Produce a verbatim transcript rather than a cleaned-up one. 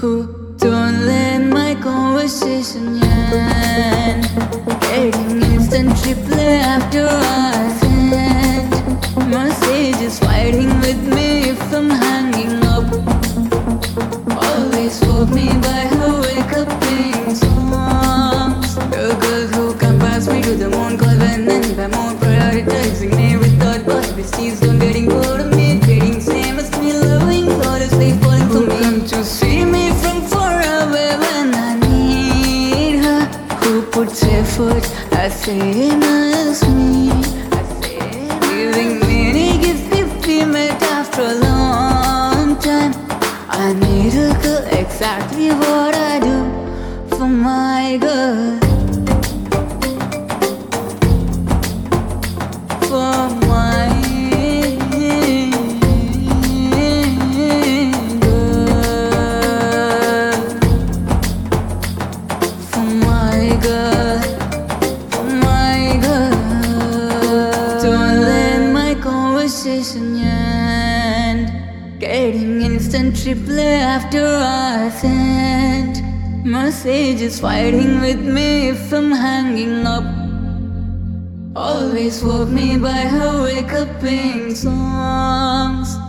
Who don't let my conversation end. Getting instant reply after I send messages, fighting with me if I'm hanging up. Always walk me by her wake up in songs. The girl who compares me to the moon, call when and by more prioritizing me without possibilities. Don't getting bored of me, getting same as me, loving flawlessly falling for me. Come to see me from far away when I need her. Who puts effort, I say as me. Giving many gifts if we met after a long time. I need a girl, exactly what I do for my girl. For my girl. For my girl. For my girl. Don't let my conversation end. Getting instant reply after I send messages, fighting with me if I'm hanging up. Always walk me by her wake up in songs.